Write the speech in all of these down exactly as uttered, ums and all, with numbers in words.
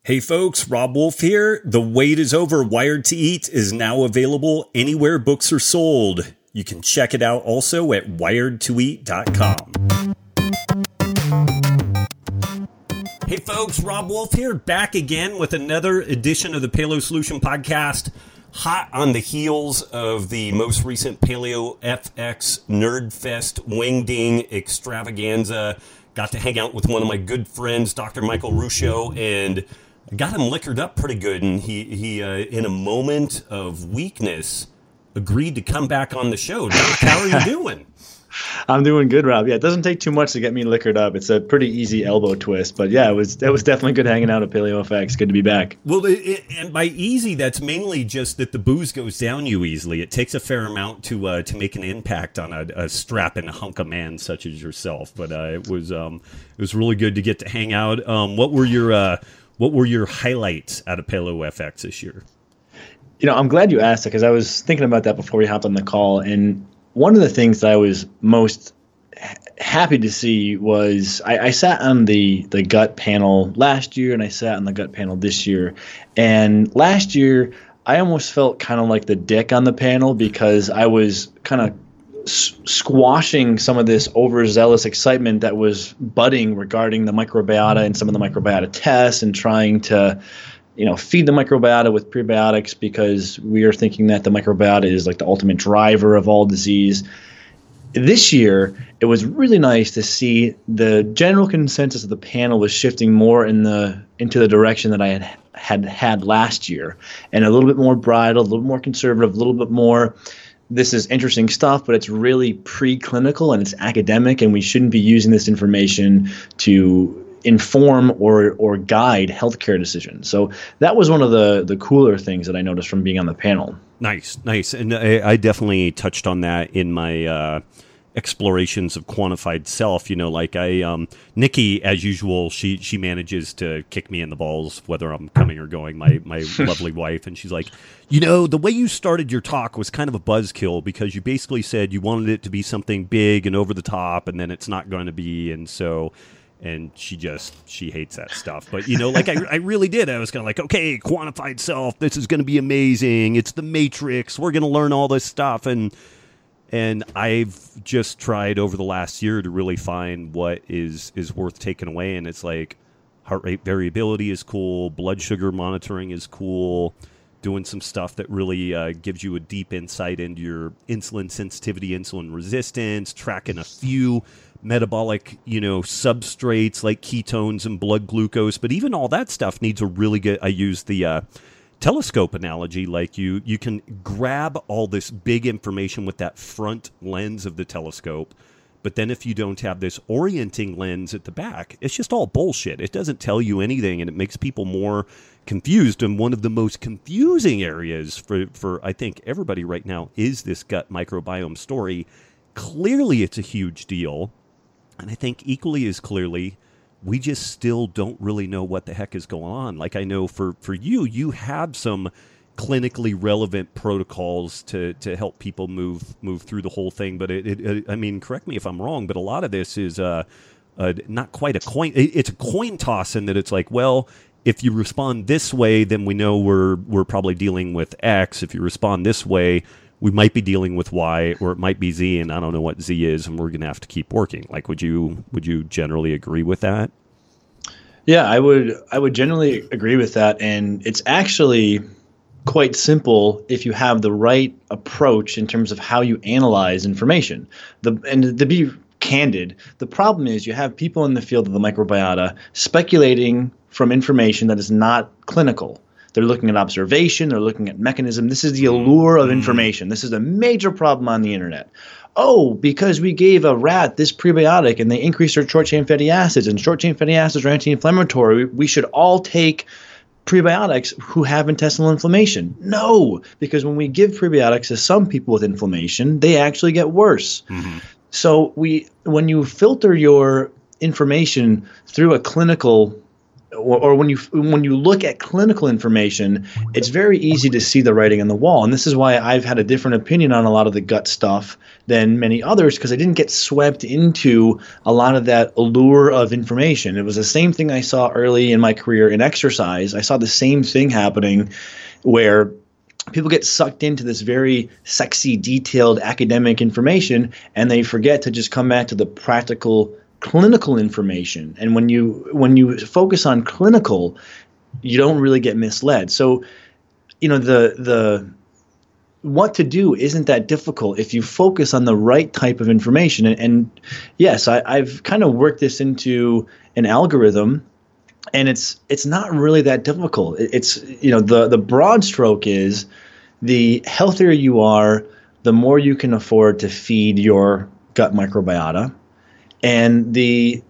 Hey folks, Rob Wolf here. The Wait is Over Wired to Eat is now available anywhere books are sold. You can check it out also at wired to eat dot com. Hey folks, Rob Wolf here, back again with another edition of the Paleo Solution Podcast. Hot on the heels of the most recent Paleo F X Nerdfest Wingding Extravaganza. Got to hang out with one of my good friends, Doctor Michael Ruscio, and I got him liquored up pretty good. And he, he uh, in a moment of weakness, agreed to come back on the show. Doc, how are you doing? I'm doing good, Rob. Yeah, it doesn't take too much to get me liquored up. It's a pretty easy elbow twist. But yeah, it was it was definitely good hanging out at Paleo F X. Good to be back. Well, it, it, and by easy, that's mainly just that the booze goes down you easily. It takes a fair amount to uh, to make an impact on a, a strapping hunk of man such as yourself. But uh, it was um, it was really good to get to hang out. Um, what were your uh, what were your highlights out of Paleo F X this year? You know, I'm glad you asked it because I was thinking about that before we hopped on the call. And one of the things that I was most ha- happy to see was I, I sat on the, the gut panel last year and I sat on the gut panel this year. And last year, I almost felt kind of like the dick on the panel because I was kind of s- squashing some of this overzealous excitement that was budding regarding the microbiota and some of the microbiota tests and trying to you know, feed the microbiota with prebiotics because we are thinking that the microbiota is like the ultimate driver of all disease. This year, it was really nice to see the general consensus of the panel was shifting more in the into the direction that I had had had last year, and a little bit more bridled, a little more conservative, a little bit more. This is interesting stuff, but it's really preclinical and it's academic, and we shouldn't be using this information to inform or or guide healthcare decisions. So that was one of the the cooler things that I noticed from being on the panel. Nice, nice. And I, I definitely touched on that in my uh, explorations of quantified self. You know, like I, um, Nikki, as usual, she she manages to kick me in the balls, whether I'm coming or going, my, my lovely wife. And she's like, you know, the way you started your talk was kind of a buzzkill because you basically said you wanted it to be something big and over the top, and then it's not going to be. And so... And she just, she hates that stuff. But, you know, like I, I really did. I was kind of like, okay, quantified self, this is going to be amazing. It's the Matrix. We're going to learn all this stuff. And and I've just tried over the last year to really find what is, is worth taking away. And it's like heart rate variability is cool. Blood sugar monitoring is cool. Doing some stuff that really uh, gives you a deep insight into your insulin sensitivity, insulin resistance, tracking a few metabolic, you know, substrates like ketones and blood glucose. But even all that stuff needs a really good, I use the uh, telescope analogy, like you, you can grab all this big information with that front lens of the telescope. But then if you don't have this orienting lens at the back, it's just all bullshit. It doesn't tell you anything, and it makes people more confused. And one of the most confusing areas for, for I think, everybody right now is this gut microbiome story. Clearly, it's a huge deal. And I think equally as clearly, we just still don't really know what the heck is going on. Like I know for, for you, you have some clinically relevant protocols to, to help people move move through the whole thing. But it, it, it I mean, correct me if I'm wrong, but a lot of this is uh, uh, not quite a coin. It, it's a coin toss in that it's like, well, if you respond this way, then we know we're we're probably dealing with X. If you respond this way, we might be dealing with Y, or it might be Z, and I don't know what Z is, and we're going to have to keep working. Like, would you would you generally agree with that? Yeah, I would. I would generally agree with that, and it's actually quite simple if you have the right approach in terms of how you analyze information. The and to be candid, the problem is you have people in the field of the microbiota speculating from information that is not clinical. They're looking at observation. They're looking at mechanism. This is the allure of information. This is a major problem on the internet. Oh, because we gave a rat this prebiotic and they increased their short-chain fatty acids, and short-chain fatty acids are anti-inflammatory, we should all take prebiotics who have intestinal inflammation. No, because when we give prebiotics to some people with inflammation, they actually get worse. Mm-hmm. So we, when you filter your information through a clinical or, or when you when you look at clinical information, it's very easy to see the writing on the wall. And this is why I've had a different opinion on a lot of the gut stuff than many others, because I didn't get swept into a lot of that allure of information. It was the same thing I saw early in my career in exercise. I saw the same thing happening where people get sucked into this very sexy, detailed academic information, and they forget to just come back to the practical clinical information. And when you when you focus on clinical, you don't really get misled. So, you know, the the what to do isn't that difficult if you focus on the right type of information. And, and yes, I, I've kind of worked this into an algorithm. And it's it's not really that difficult. It's, you know, the, the broad stroke is the healthier you are, the more you can afford to feed your gut microbiota. And the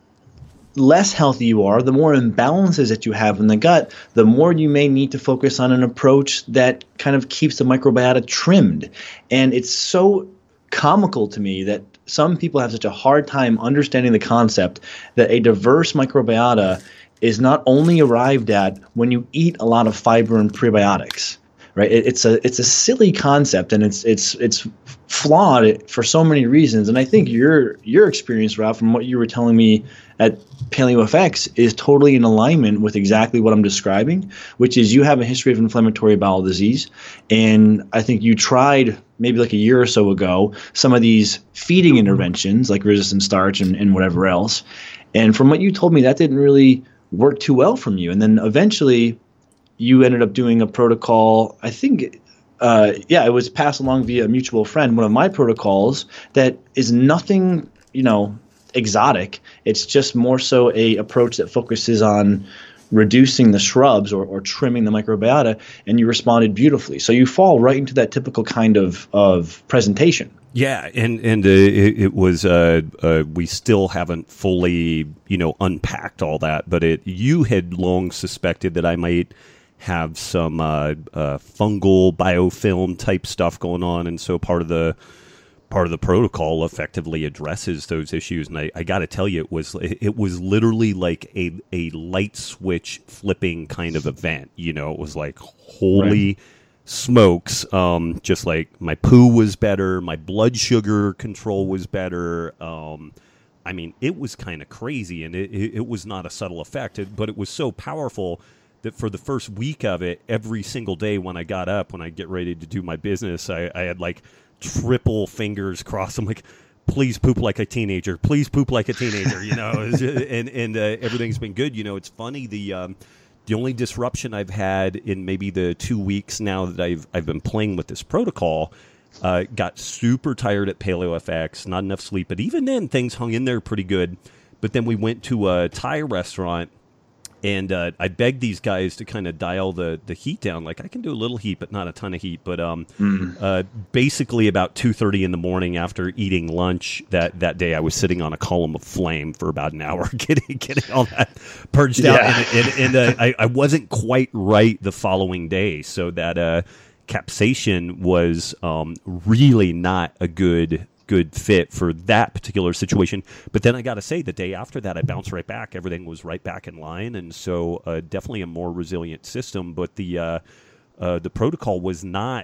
less healthy you are, the more imbalances that you have in the gut, the more you may need to focus on an approach that kind of keeps the microbiota trimmed. And it's so comical to me that some people have such a hard time understanding the concept that a diverse microbiota is not only arrived at when you eat a lot of fiber and prebiotics, right? It, it's a it's a silly concept, and it's it's it's flawed for so many reasons. And I think your your experience, Rob, from what you were telling me at PaleoFX, is totally in alignment with exactly what I'm describing, which is you have a history of inflammatory bowel disease, and I think you tried maybe like a year or so ago some of these feeding interventions like resistant starch and, and whatever else. And from what you told me, that didn't really worked too well from you. And then eventually you ended up doing a protocol, I think, uh, yeah, it was passed along via a mutual friend, one of my protocols that is nothing, you know, exotic. It's just more so a approach that focuses on reducing the shrubs or, or trimming the microbiota, and you responded beautifully. So you fall right into that typical kind of, of presentation. Yeah, and and uh, it, it was uh, uh, we still haven't fully, you know, unpacked all that, but it you had long suspected that I might have some uh, uh, fungal biofilm type stuff going on, and so part of the part of the protocol effectively addresses those issues. And I, I got to tell you, it was it was literally like a a light switch flipping kind of event. You know, it was like holy. Right. Smokes, um, just like my poo was better, my blood sugar control was better. Um, I mean, it was kind of crazy, and it, it, it was not a subtle effect, it, but it was so powerful that for the first week of it, every single day when I got up, when I get ready to do my business, I, I had like triple fingers crossed. I'm like, please poop like a teenager, please poop like a teenager, you know, and, and uh, everything's been good. You know, it's funny, the... Um, The only disruption I've had in maybe the two weeks now that I've I've been playing with this protocol, uh, got super tired at PaleoFX, not enough sleep. But even then, things hung in there pretty good. But then we went to a Thai restaurant, and uh, I begged these guys to kind of dial the, the heat down. Like, I can do a little heat, but not a ton of heat. But um, mm. uh, basically about two thirty in the morning after eating lunch that, that day, I was sitting on a column of flame for about an hour getting getting all that purged yeah. out. And, and, and uh, I, I wasn't quite right the following day. So that uh, capsaicin was um, really not a good good fit for that particular situation. But then I got to say, the day after that, I bounced right back. Everything was right back in line. And so uh, definitely a more resilient system. But the uh, uh, the protocol was not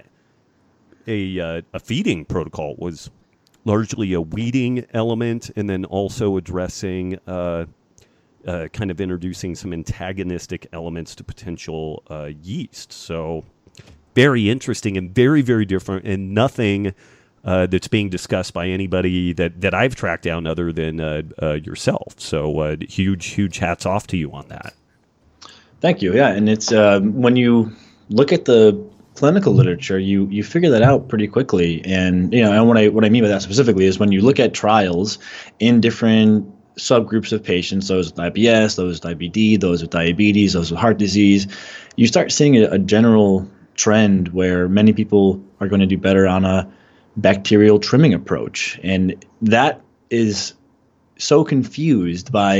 a, uh, a feeding protocol. It was largely a weeding element, and then also addressing uh, uh, kind of introducing some antagonistic elements to potential uh, yeast. So very interesting and very, very different, and nothing Uh, that's being discussed by anybody that, that I've tracked down other than uh, uh, yourself. So uh, huge, huge hats off to you on that. Thank you. Yeah, and it's uh, when you look at the clinical literature, you you figure that out pretty quickly. And you know, and what I what I mean by that specifically is when you look at trials in different subgroups of patients, those with I B S, those with I B D, those with diabetes, those with heart disease, you start seeing a, a general trend where many people are going to do better on a bacterial trimming approach. And that is so confused by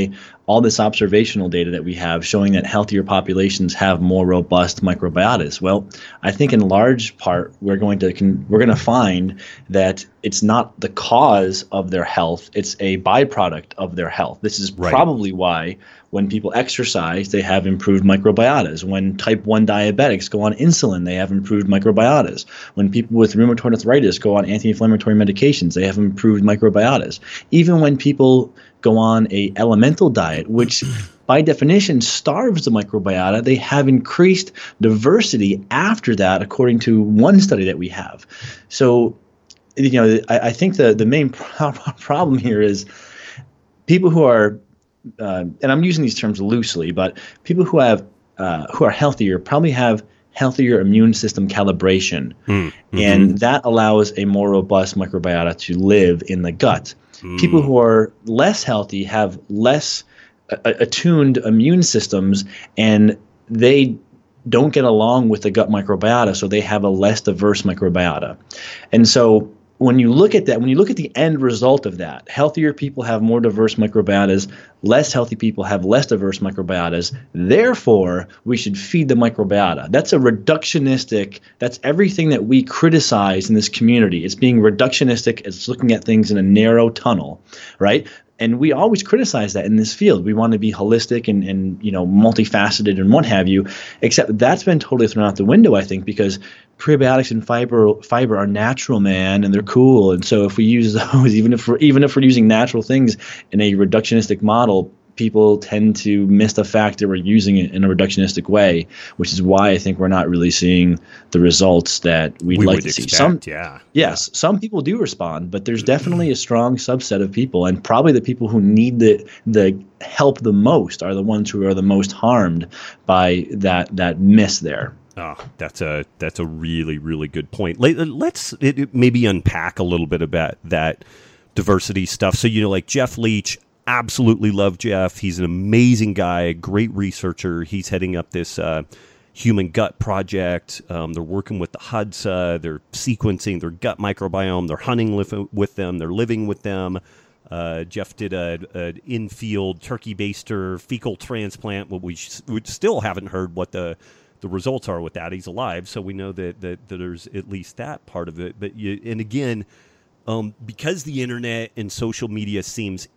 all this observational data that we have showing that healthier populations have more robust microbiotas? Well, I think in large part we're going to con- we're going to find that it's not the cause of their health; it's a byproduct of their health. This is Right. probably why when people exercise, they have improved microbiotas. When type one diabetics go on insulin, they have improved microbiotas. When people with rheumatoid arthritis go on anti-inflammatory medications, they have improved microbiotas. Even when people go on a elemental diet, which by definition starves the microbiota, they have increased diversity after that, according to one study that we have. So, you know, I, I think the, the main pro- problem here is people who are, uh, and I'm using these terms loosely, but people who have uh, who are healthier probably have healthier immune system calibration, mm-hmm. and that allows a more robust microbiota to live in the gut. Mm. People who are less healthy have less uh, attuned immune systems, and they don't get along with the gut microbiota, so they have a less diverse microbiota. And so when you look at that, when you look at the end result of that, healthier people have more diverse microbiotas, less healthy people have less diverse microbiotas. Therefore, we should feed the microbiota. That's a reductionistic, that's everything that we criticize in this community. It's being reductionistic, it's looking at things in a narrow tunnel, right? And we always criticize that in this field. We want to be holistic and, and you know, multifaceted and what have you, except that's been totally thrown out the window, I think, because prebiotics and fiber fiber are natural, man, and they're cool. And so if we use those, even if we're, even if we're using natural things in a reductionistic model, people tend to miss the fact that we're using it in a reductionistic way, which is why I think we're not really seeing the results that we'd we like would to expect, see. Some, yeah. Yes, yeah. Some people do respond, but there's definitely a strong subset of people, and probably the people who need the the help the most are the ones who are the most harmed by that that miss there. Oh, that's a that's a really, really good point. Let's maybe unpack a little bit about that diversity stuff. So, you know, like Jeff Leach, absolutely love Jeff. He's an amazing guy, great researcher. He's heading up this uh, human gut project. Um, they're working with the H U D S A. They're sequencing their gut microbiome. They're hunting with them. They're living with them. Uh, Jeff did a, an in-field turkey baster fecal transplant. Well, we, we still haven't heard what the the results are with that. He's alive, so we know that, that, that there's at least that part of it. But you, and again, um, because the internet and social media seems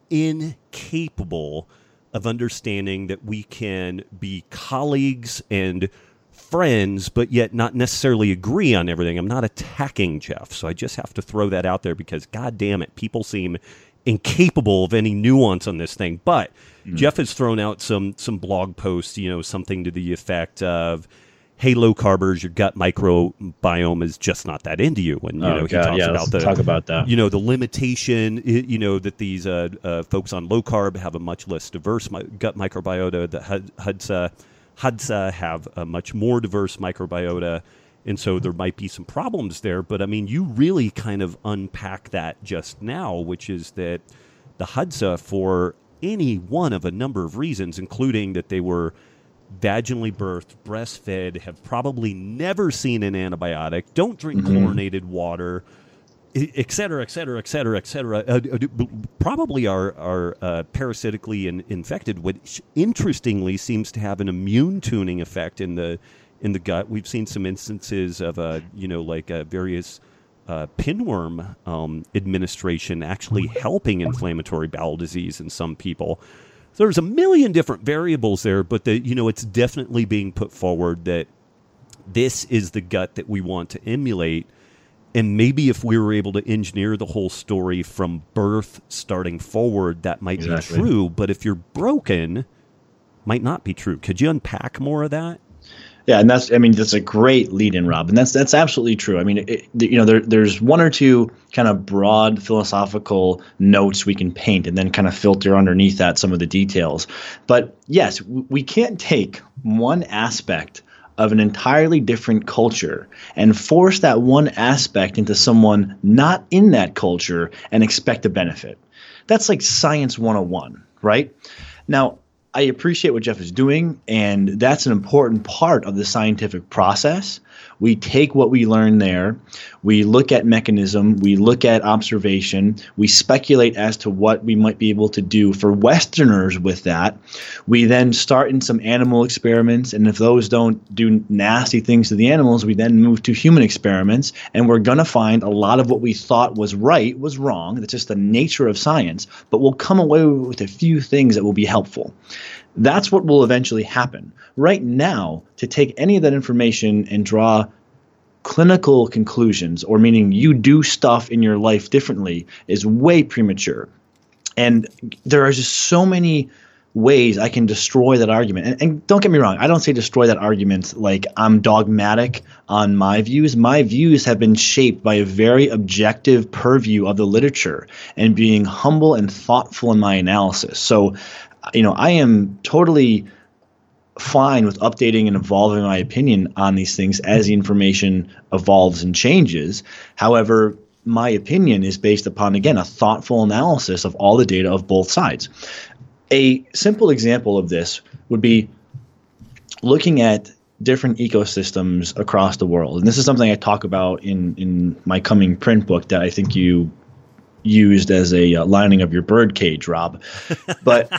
incapable of understanding that we can be colleagues and friends, but yet not necessarily agree on everything. I'm not attacking Jeff, so I just have to throw that out there because, God damn it, people seem incapable of any nuance on this thing. But mm-hmm. Jeff has thrown out some some blog posts, you know, something to the effect of, hey, low carbers, your gut microbiome is just not that into you. And, you oh, know, he God, talks yeah, about the, talk about that. you know, the limitation, you know, that these uh, uh, folks on low carb have a much less diverse mi- gut microbiota. The H U D S A, H U D S A have a much more diverse microbiota. And so there might be some problems there. But, I mean, you really kind of unpack that just now, which is that the H U D S A, for any one of a number of reasons, including that they were vaginally birthed, breastfed, have probably never seen an antibiotic, don't drink mm-hmm. chlorinated water, et cetera, et cetera, et cetera, et cetera, uh, probably are, are uh, parasitically in, infected, which interestingly seems to have an immune tuning effect in the in the gut. We've seen some instances of, uh, you know, like uh, various uh, pinworm um, administration actually helping inflammatory bowel disease in some people. So there's a million different variables there, but the, you know, it's definitely being put forward that this is the gut that we want to emulate. And maybe if we were able to engineer the whole story from birth starting forward, that might exactly. be true. But if you're broken, might not be true. Could you unpack more of that? Yeah, and that's, I mean, that's a great lead-in, Rob, and that's that's absolutely true. I mean, it, you know, there, there's one or two kind of broad philosophical notes we can paint and then kind of filter underneath that some of the details. But yes, we can't take one aspect of an entirely different culture and force that one aspect into someone not in that culture and expect a benefit. That's like science one oh one, right? Now, I appreciate what Jeff is doing, and that's an important part of the scientific process. We take what we learn there, we look at mechanism, we look at observation, we speculate as to what we might be able to do for Westerners with that. We then start in some animal experiments, and if those don't do nasty things to the animals, we then move to human experiments, and we're going to find a lot of what we thought was right was wrong. That's just the nature of science, but we'll come away with a few things that will be helpful. That's what will eventually happen. Right now, to take any of that information and draw clinical conclusions, or meaning you do stuff in your life differently, is way premature. And there are just so many ways I can destroy that argument. And, and don't get me wrong, I don't say destroy that argument like I'm dogmatic on my views. My views have been shaped by a very objective purview of the literature and being humble and thoughtful in my analysis. So, you know, I am totally fine with updating and evolving my opinion on these things as the information evolves and changes. However, my opinion is based upon, again, a thoughtful analysis of all the data of both sides. A simple example of this would be looking at different ecosystems across the world. And this is something I talk about in, in my coming print book that I think you used as a uh, lining of your bird cage, Rob. But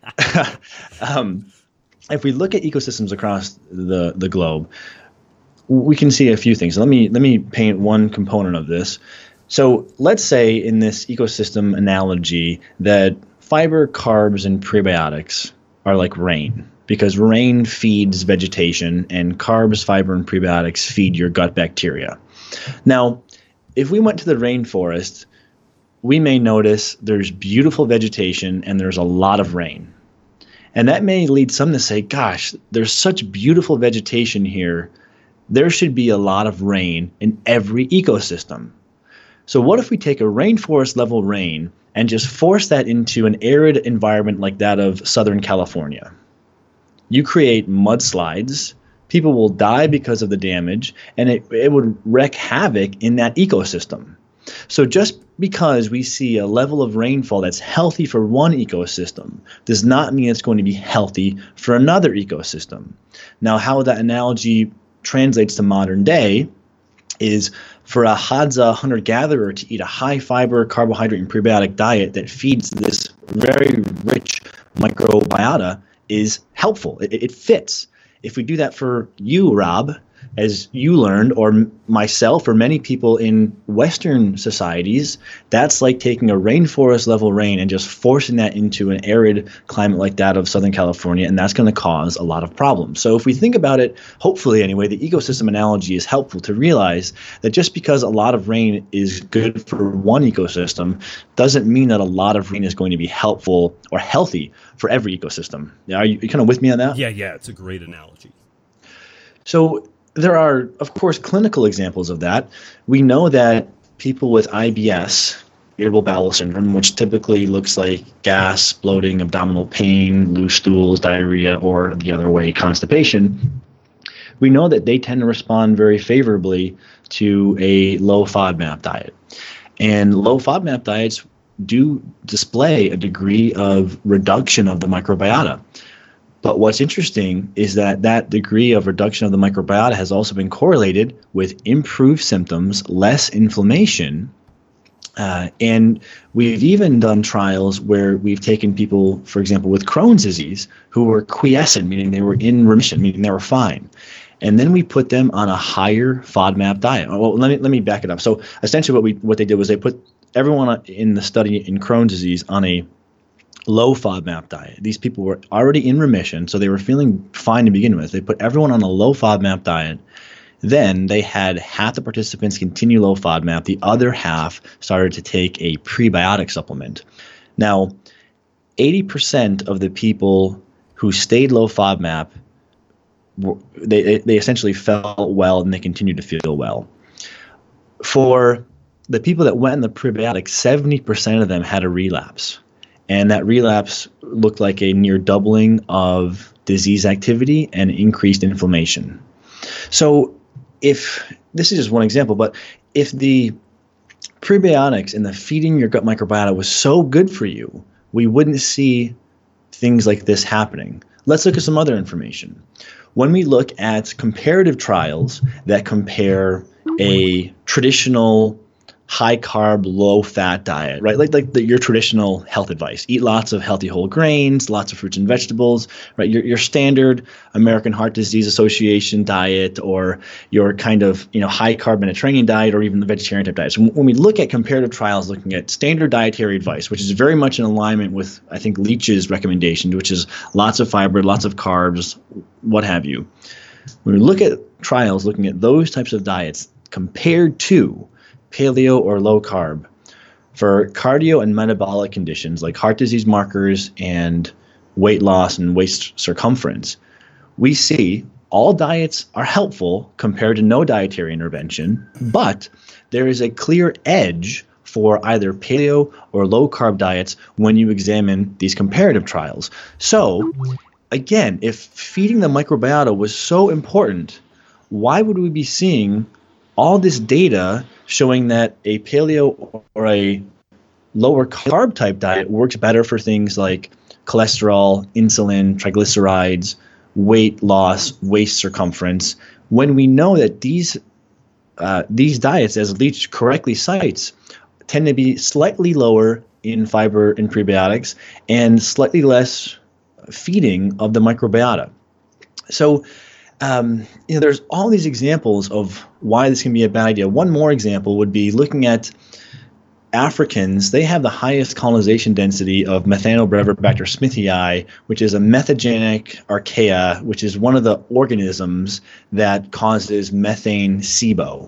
um, if we look at ecosystems across the, the globe, we can see a few things. Let me let me paint one component of this. So let's say in this ecosystem analogy that fiber, carbs, and prebiotics are like rain, because rain feeds vegetation and carbs, fiber, and prebiotics feed your gut bacteria. Now, if we went to the rainforest, we may notice there's beautiful vegetation and there's a lot of rain. And that may lead some to say, gosh, there's such beautiful vegetation here. There should be a lot of rain in every ecosystem. So what if we take a rainforest level rain and just force that into an arid environment like that of Southern California? You create mudslides, people will die because of the damage, and it, it would wreak havoc in that ecosystem. So just because we see a level of rainfall that's healthy for one ecosystem does not mean it's going to be healthy for another ecosystem. Now, how that analogy translates to modern day is for a Hadza hunter-gatherer to eat a high-fiber, carbohydrate, and prebiotic diet that feeds this very rich microbiota is helpful. It, it fits. If we do that for you, Rob, as you learned, or m- myself, or many people in Western societies, that's like taking a rainforest level rain and just forcing that into an arid climate like that of Southern California, and that's going to cause a lot of problems. So if we think about it, hopefully anyway, the ecosystem analogy is helpful to realize that just because a lot of rain is good for one ecosystem doesn't mean that a lot of rain is going to be helpful or healthy for every ecosystem. Are you, are you kind of with me on that? Yeah, yeah, it's a great analogy. So there are, of course, clinical examples of that. We know that people with I B S, irritable bowel syndrome, which typically looks like gas, bloating, abdominal pain, loose stools, diarrhea, or the other way, constipation, we know that they tend to respond very favorably to a low FODMAP diet. And low FODMAP diets do display a degree of reduction of the microbiota. But what's interesting is that that degree of reduction of the microbiota has also been correlated with improved symptoms, less inflammation. Uh, and we've even done trials where we've taken people, for example, with Crohn's disease, who were quiescent, meaning they were in remission, meaning they were fine. And then we put them on a higher FODMAP diet. Well, let me let me back it up. So essentially what we what they did was they put everyone in the study in Crohn's disease on a low FODMAP diet. These people were already in remission, so they were feeling fine to begin with. They put everyone on a low FODMAP diet. Then they had half the participants continue low FODMAP. The other half started to take a prebiotic supplement. Now, eighty percent of the people who stayed low FODMAP, they, they essentially felt well and they continued to feel well. For the people that went in the prebiotic, seventy percent of them had a relapse. And that relapse looked like a near doubling of disease activity and increased inflammation. So if this is just one example, but if the prebiotics and the feeding your gut microbiota was so good for you, we wouldn't see things like this happening. Let's look at some other information. When we look at comparative trials that compare a traditional high carb, low fat diet, right? Like like the, your traditional health advice: eat lots of healthy whole grains, lots of fruits and vegetables, right? Your your standard American Heart Disease Association diet, or your kind of you know high carb Mediterranean diet, or even the vegetarian type diet. So when we look at comparative trials looking at standard dietary advice, which is very much in alignment with I think Leach's recommendation, which is lots of fiber, lots of carbs, what have you. When we look at trials looking at those types of diets compared to paleo or low carb, for cardio and metabolic conditions like heart disease markers and weight loss and waist circumference, we see all diets are helpful compared to no dietary intervention, but there is a clear edge for either paleo or low carb diets when you examine these comparative trials. So again, if feeding the microbiota was so important, why would we be seeing all this data showing that a paleo or a lower carb type diet works better for things like cholesterol, insulin, triglycerides, weight loss, waist circumference, when we know that these uh, these diets, as Leach correctly cites, tend to be slightly lower in fiber and prebiotics and slightly less feeding of the microbiota. So Um, you know, there's all these examples of why this can be a bad idea. One more example would be looking at Africans. They have the highest colonization density of Methanobrevibacter smithii, which is a methogenic archaea, which is one of the organisms that causes methane SIBO.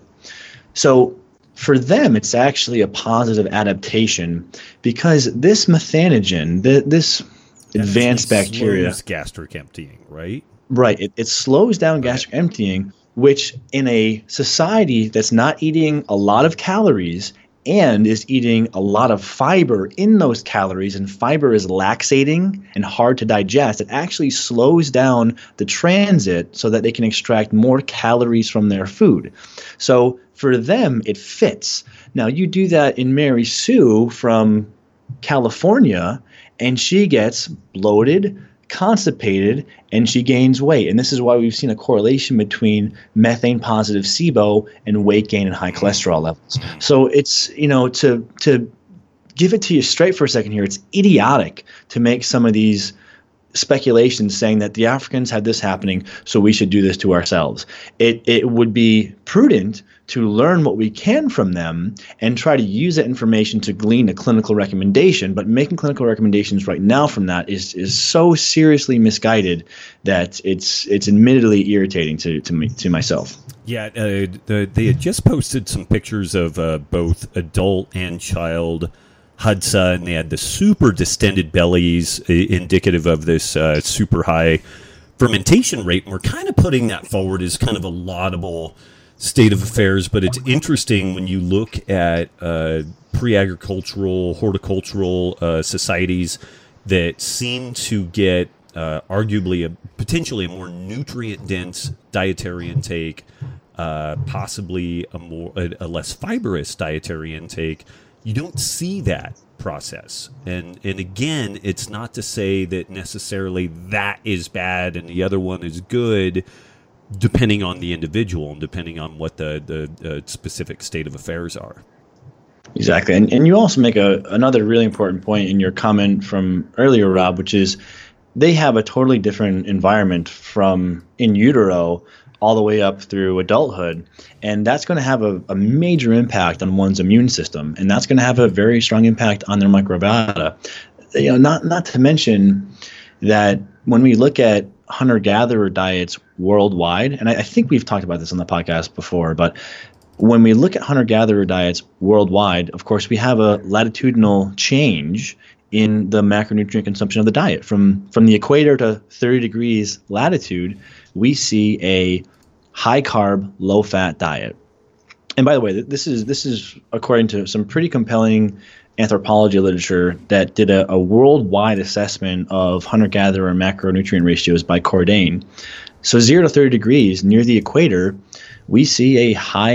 So for them, it's actually a positive adaptation because this methanogen, the, this advanced bacteria, slows gastric emptying, right? Right. It, it slows down gastric emptying, which in a society that's not eating a lot of calories and is eating a lot of fiber in those calories, and fiber is laxating and hard to digest, it actually slows down the transit so that they can extract more calories from their food. So for them, it fits. Now, you do that in Mary Sue from California, and she gets bloated, constipated, and she gains weight. And this is why we've seen a correlation between methane positive SIBO and weight gain and high cholesterol levels. So it's, you know, to to give it to you straight for a second here, it's idiotic to make some of these speculations saying that the Africans had this happening, so we should do this to ourselves. It it would be prudent to learn what we can from them and try to use that information to glean a clinical recommendation. But making clinical recommendations right now from that is is so seriously misguided that it's it's admittedly irritating to to me to myself. Yeah, uh, the, they had just posted some pictures of uh, both adult and child Hadza, and they had the super distended bellies, uh, indicative of this uh, super high fermentation rate. And we're kind of putting that forward as kind of a laudable state of affairs, but it's interesting when you look at uh, pre-agricultural, horticultural uh, societies that seem to get uh, arguably a potentially a more nutrient-dense dietary intake, uh, possibly a more a, a less fibrous dietary intake. You don't see that process. And and again, it's not to say that necessarily that is bad and the other one is good, depending on the individual and depending on what the, the uh, specific state of affairs are. Exactly. And and you also make a another really important point in your comment from earlier, Rob, which is they have a totally different environment from in utero all the way up through adulthood. And that's going to have a, a major impact on one's immune system. And that's going to have a very strong impact on their microbiota. You know, not not to mention that when we look at hunter-gatherer diets worldwide, and I, I think we've talked about this on the podcast before, but when we look at hunter-gatherer diets worldwide, of course, we have a latitudinal change in the macronutrient consumption of the diet. From, from the equator to thirty degrees latitude, we see a high-carb, low-fat diet. And by the way, this is this is according to some pretty compelling anthropology literature that did a, a worldwide assessment of hunter-gatherer macronutrient ratios by Cordain. So zero to thirty degrees near the equator, we see a high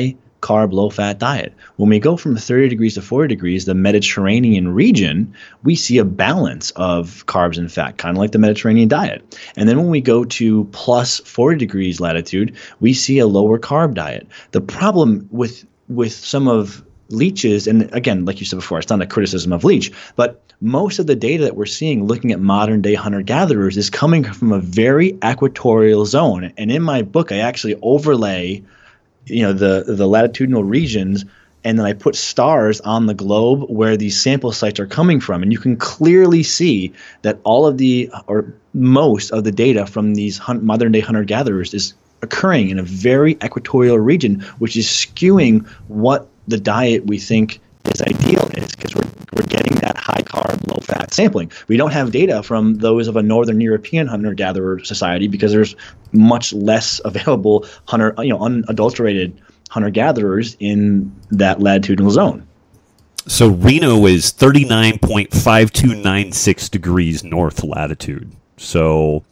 carb, low fat diet. When we go from thirty degrees to forty degrees, the Mediterranean region, we see a balance of carbs and fat, kind of like the Mediterranean diet. And then when we go to plus forty degrees latitude, we see a lower carb diet. The problem with with some of Leach's, and again, like you said before, it's not a criticism of Leach, but most of the data that we're seeing looking at modern day hunter-gatherers is coming from a very equatorial zone. And in my book, I actually overlay, you know, the, the latitudinal regions, and then I put stars on the globe where these sample sites are coming from. And you can clearly see that all of the, or most of the data from these hunt, modern day hunter-gatherers is occurring in a very equatorial region, which is skewing what the diet we think is ideal is, because we're we're getting that high carb, low fat sampling. We don't have data from those of a Northern European hunter gatherer society because there's much less available hunter, you know, unadulterated hunter gatherers in that latitudinal zone. So Reno is thirty-nine point five two nine six degrees north latitude. So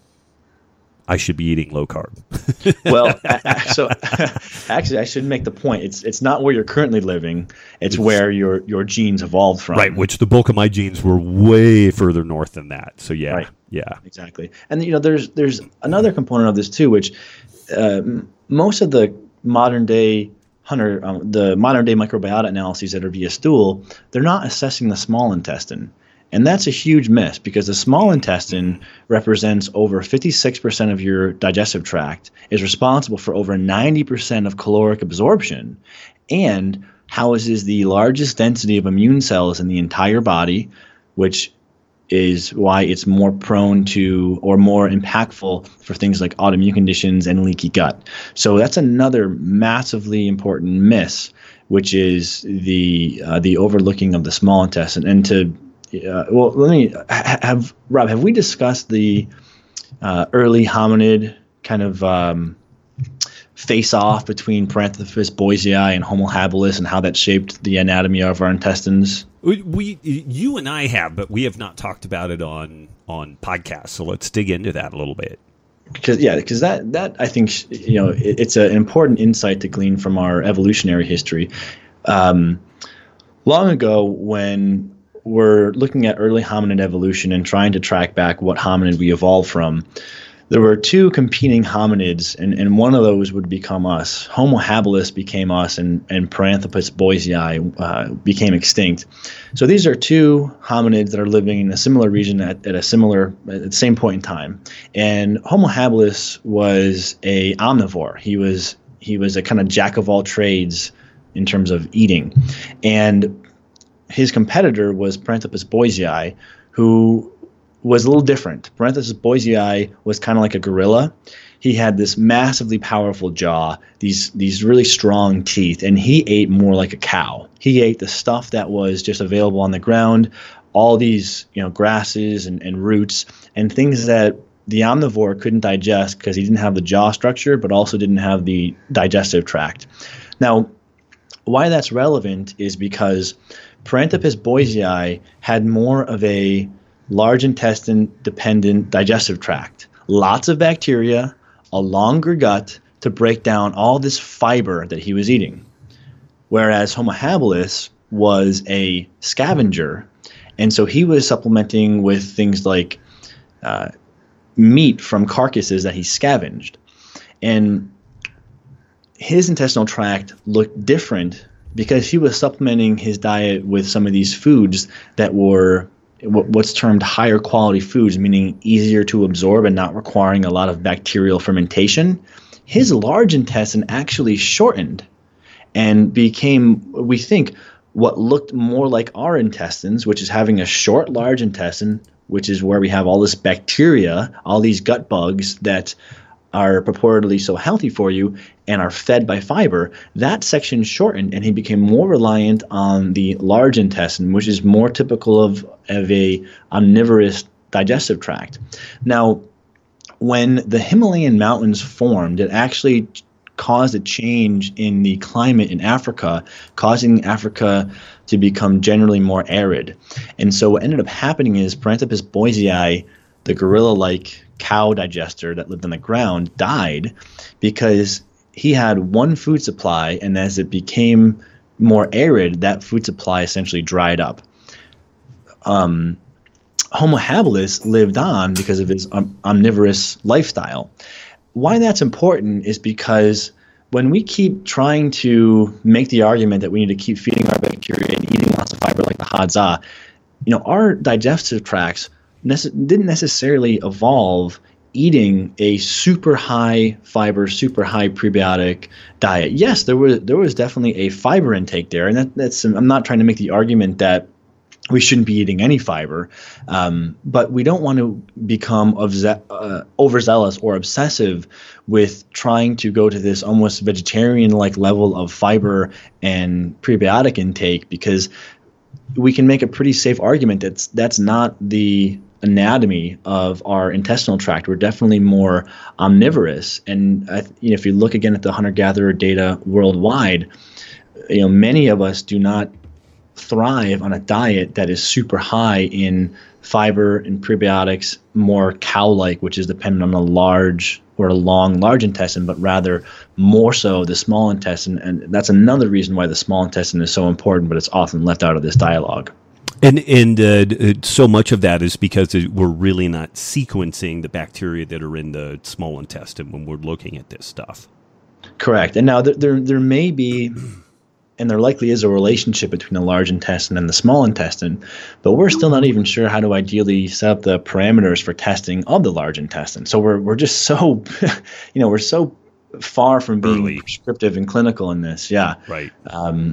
I should be eating low carb. Well, so actually, I should make the point. It's it's not where you're currently living. It's, it's where your your genes evolved from. Right, which the bulk of my genes were way further north than that. So yeah, right. yeah, exactly. And you know, there's there's another component of this too, which uh, most of the modern day hunter, um, the modern day microbiota analyses that are via stool, they're not assessing the small intestine. And that's a huge miss, because the small intestine represents over fifty-six percent of your digestive tract, is responsible for over ninety percent of caloric absorption, and houses the largest density of immune cells in the entire body, which is why it's more prone to, or more impactful for things like autoimmune conditions and leaky gut. So that's another massively important miss, which is the uh, the overlooking of the small intestine. And to Uh, well, let me have Rob. Have we discussed the uh, early hominid kind of um, face-off between Paranthropus boisei and Homo habilis, and how that shaped the anatomy of our intestines? We, we, you and I have, but we have not talked about it on on podcasts. So let's dig into that a little bit. Because yeah, because that that I think you know it, it's an important insight to glean from our evolutionary history. Um, long ago, when we're looking at early hominid evolution and trying to track back what hominid we evolved from, there were two competing hominids, and, and one of those would become us. Homo habilis became us, and, and Paranthropus boisei uh, became extinct. So these are two hominids that are living in a similar region at, at a similar, at the same point in time. And Homo habilis was a omnivore. He was he was a kind of jack of all trades in terms of eating. And his competitor was Paranthropus boisei, who was a little different. Paranthropus boisei was kind of like a gorilla. He had this massively powerful jaw, these these really strong teeth, and he ate more like a cow. He ate the stuff that was just available on the ground, all these you know grasses and, and roots, and things that the omnivore couldn't digest because he didn't have the jaw structure, but also didn't have the digestive tract. Now, why that's relevant is because Paranthropus boisei had more of a large intestine dependent digestive tract, lots of bacteria, a longer gut to break down all this fiber that he was eating. Whereas Homo habilis was a scavenger, and so he was supplementing with things like uh, meat from carcasses that he scavenged. And his intestinal tract looked different because he was supplementing his diet with some of these foods that were what's termed higher quality foods, meaning easier to absorb and not requiring a lot of bacterial fermentation. His large intestine actually shortened and became, we think, what looked more like our intestines, which is having a short, large intestine, which is where we have all this bacteria, all these gut bugs that are purportedly so healthy for you and are fed by fiber. That section shortened, and he became more reliant on the large intestine, which is more typical of, of a omnivorous digestive tract. Now, when the Himalayan mountains formed, it actually caused a change in the climate in Africa, causing Africa to become generally more arid. And so what ended up happening is Paranthropus boisei, the gorilla-like cow digester that lived on the ground, died because he had one food supply, and as it became more arid, that food supply essentially dried up. Um, Homo habilis lived on because of his om- omnivorous lifestyle. Why that's important is because when we keep trying to make the argument that we need to keep feeding our bacteria and eating lots of fiber like the Hadza, you know, our digestive tracts nece- didn't necessarily evolve eating a super high fiber, super high prebiotic diet. Yes, there was there was definitely a fiber intake there, and that, that's I'm not trying to make the argument that we shouldn't be eating any fiber, um, but we don't want to become obse- uh, overzealous or obsessive with trying to go to this almost vegetarian-like level of fiber and prebiotic intake, because we can make a pretty safe argument that that's not the anatomy of our intestinal tract. We're definitely more omnivorous, and I, you know, if you look again at the hunter-gatherer data worldwide, you know, many of us do not thrive on a diet that is super high in fiber and prebiotics, more cow-like, which is dependent on a large or a long large intestine, but rather more so the small intestine. And that's another reason why the small intestine is so important, but it's often left out of this dialogue. And and uh, so much of that is because we're really not sequencing the bacteria that are in the small intestine when we're looking at this stuff. Correct. And now there there, there may be, and there likely is, a relationship between the large intestine and the small intestine, but we're still not even sure how to ideally set up the parameters for testing of the large intestine. So we're we're just so, you know, we're so far from being Early. prescriptive and clinical in this. Yeah. Right. Um,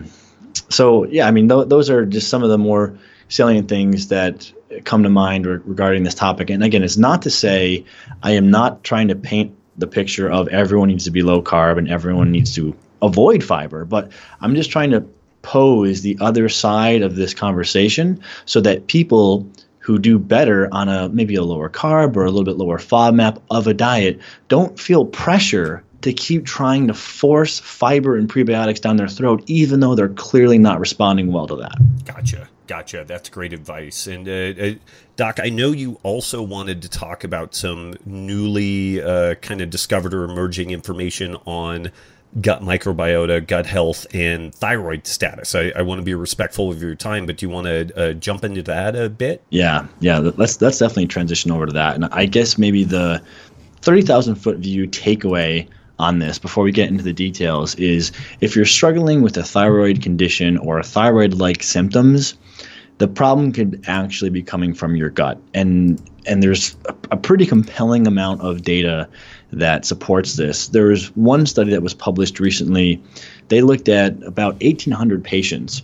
so yeah, I mean, th- those are just some of the more salient things that come to mind re- regarding this topic. And again, it's not to say I am not trying to paint the picture of everyone needs to be low carb and everyone needs to avoid fiber, but I'm just trying to pose the other side of this conversation so that people who do better on a maybe a lower carb or a little bit lower FODMAP of a diet don't feel pressure to keep trying to force fiber and prebiotics down their throat, even though they're clearly not responding well to that. Gotcha. Gotcha. That's great advice. And uh, uh, Doc, I know you also wanted to talk about some newly uh, kind of discovered or emerging information on gut microbiota, gut health, and thyroid status. I, I want to be respectful of your time, but do you want to uh, jump into that a bit? Yeah, yeah. Let's let's definitely transition over to that. And I guess maybe the thirty thousand foot view takeaway on this before we get into the details is if you're struggling with a thyroid condition or thyroid-like symptoms, the problem could actually be coming from your gut. And and there's a, a pretty compelling amount of data that supports this. There was one study that was published recently. They looked at about eighteen hundred patients,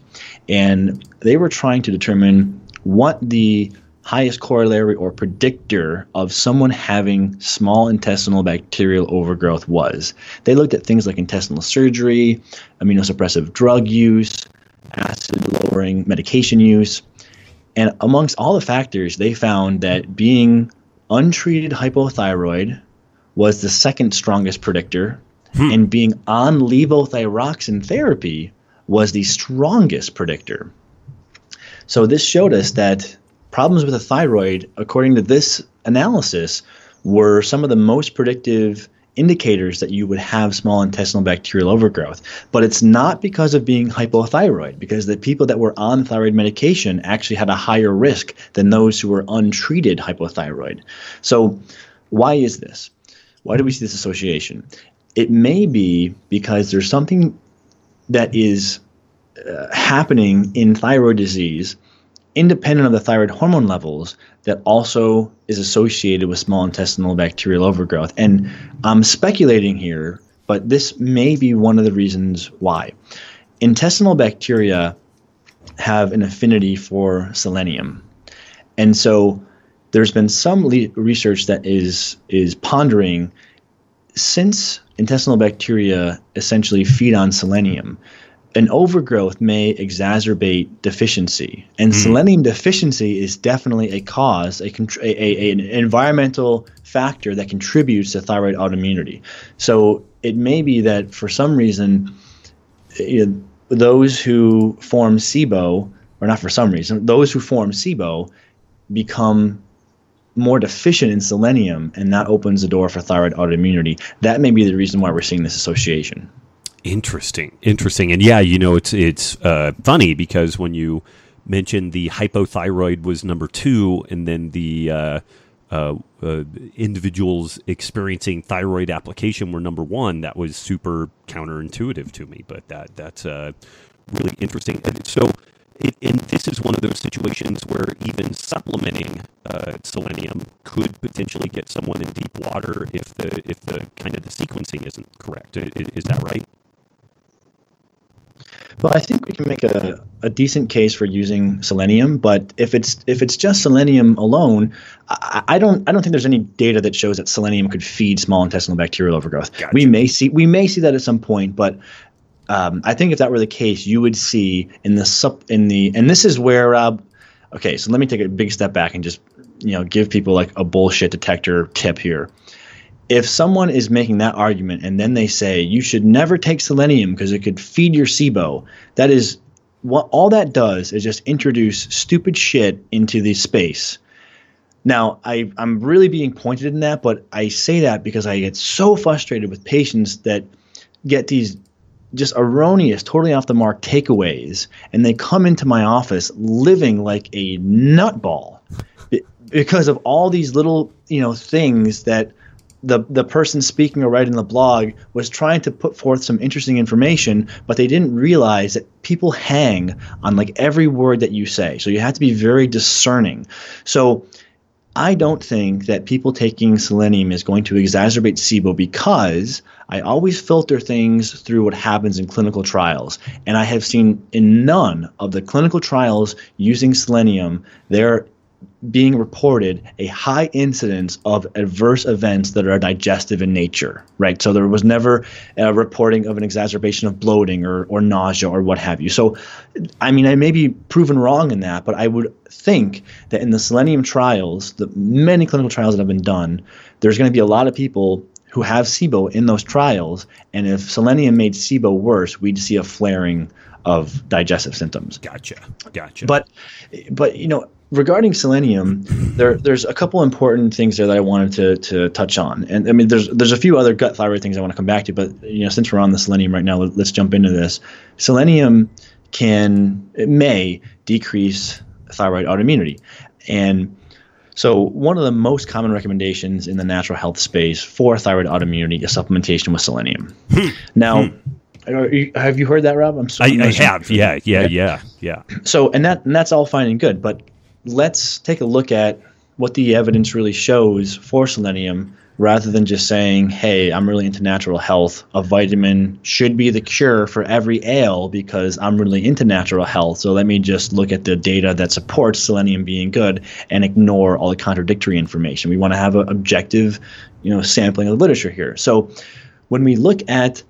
and they were trying to determine what the highest corollary or predictor of someone having small intestinal bacterial overgrowth was. They looked at things like intestinal surgery, immunosuppressive drug use, acid-lowering medication use, and amongst all the factors, they found that being untreated hypothyroid was the second strongest predictor, hmm. and being on levothyroxine therapy was the strongest predictor. So this showed us that problems with the thyroid, according to this analysis, were some of the most predictive indicators that you would have small intestinal bacterial overgrowth. But it's not because of being hypothyroid, because the people that were on thyroid medication actually had a higher risk than those who were untreated hypothyroid. So why is this? Why do we see this association? It may be because there's something that is uh, happening in thyroid disease independent of the thyroid hormone levels that also is associated with small intestinal bacterial overgrowth. And I'm speculating here, but this may be one of the reasons why. Intestinal bacteria have an affinity for selenium. And so there's been some le- research that is is pondering, since intestinal bacteria essentially feed on selenium, an overgrowth may exacerbate deficiency, and mm. selenium deficiency is definitely a cause, a, a, a an environmental factor that contributes to thyroid autoimmunity. So it may be that for some reason, you know, those who form SIBO, or not for some reason, those who form SIBO become more deficient in selenium, and that opens the door for thyroid autoimmunity. That may be the reason why we're seeing this association. Interesting, interesting, and yeah, you know, it's it's uh, funny because when you mentioned the hypothyroid was number two, and then the uh, uh, uh, individuals experiencing thyroid application were number one, that was super counterintuitive to me. But that that's uh, really interesting. And so, it, and this is one of those situations where even supplementing uh, selenium could potentially get someone in deep water if the if the kind of the sequencing isn't correct. Is, is that right? Well, I think we can make a, a decent case for using selenium, but if it's if it's just selenium alone, I, I don't I don't think there's any data that shows that selenium could feed small intestinal bacterial overgrowth. Gotcha. We may see we may see that at some point, but um, I think if that were the case, you would see in the sup in the and this is where uh, okay, so let me take a big step back and just you know give people like a bullshit detector tip here. If someone is making that argument and then they say you should never take selenium because it could feed your SIBO, that is what all that does is just introduce stupid shit into the space. Now, I, I'm really being pointed in that, but I say that because I get so frustrated with patients that get these just erroneous, totally off the mark takeaways, and they come into my office living like a nutball because of all these little, you know, things that the the person speaking or writing the blog was trying to put forth some interesting information, but they didn't realize that people hang on like every word that you say. So you have to be very discerning. So I don't think that people taking selenium is going to exacerbate SIBO because I always filter things through what happens in clinical trials. And I have seen in none of the clinical trials using selenium, there being reported a high incidence of adverse events that are digestive in nature, right? So there was never a reporting of an exacerbation of bloating or, or nausea or what have you. So, I mean, I may be proven wrong in that, but I would think that in the selenium trials, the many clinical trials that have been done, there's going to be a lot of people who have SIBO in those trials. And if selenium made SIBO worse, we'd see a flaring of digestive symptoms. Gotcha. Gotcha. But, but you know, regarding selenium, there there's a couple important things there that I wanted to to touch on, and I mean there's there's a few other gut thyroid things I want to come back to, but you know since we're on the selenium right now, let's jump into this. Selenium can it may decrease thyroid autoimmunity, and so one of the most common recommendations in the natural health space for thyroid autoimmunity is supplementation with selenium. Now. Are you, have you heard that, Rob? I'm sorry. I, I have. Yeah, yeah, okay. yeah, yeah. So, and that and that's all fine and good, but let's take a look at what the evidence really shows for selenium rather than just saying, hey, I'm really into natural health. A vitamin should be the cure for every ail because I'm really into natural health. So let me just look at the data that supports selenium being good and ignore all the contradictory information. We want to have an objective, you know, sampling of the literature here. So when we look at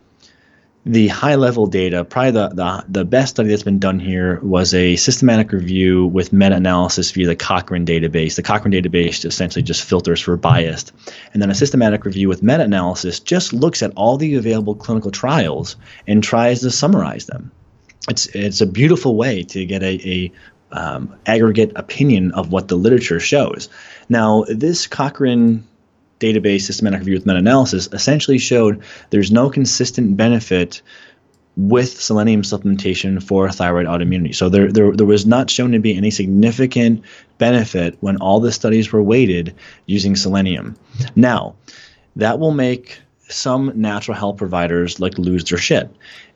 the high-level data, probably the, the the best study that's been done here was a systematic review with meta-analysis via the Cochrane database. The Cochrane database essentially just filters for biased. And then a systematic review with meta-analysis just looks at all the available clinical trials and tries to summarize them. It's it's a beautiful way to get a, a um, aggregate opinion of what the literature shows. Now, this Cochrane database systematic review with meta-analysis essentially showed there's no consistent benefit with selenium supplementation for thyroid autoimmunity. So there, there, there was not shown to be any significant benefit when all the studies were weighted using selenium. Now, that will make some natural health providers like lose their shit.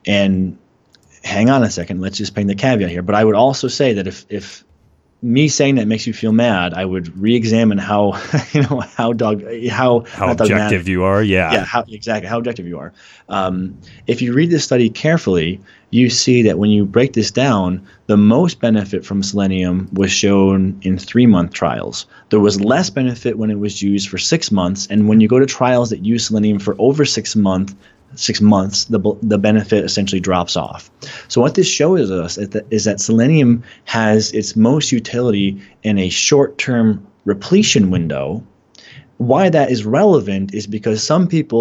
And hang on a second, let's just paint the caveat here. But I would also say that if if me saying that makes you feel mad, I would re-examine how, you know, how dog, how, how objective you are. Yeah. Yeah. How, exactly. How objective you are. Um, if you read this study carefully, you see that when you break this down, the most benefit from selenium was shown in three month trials. There was less benefit when it was used for six months. And when you go to trials that use selenium for over six months, six months, the the benefit essentially drops off. So what this shows us is that, is that selenium has its most utility in a short-term repletion window. Why that is relevant is because some people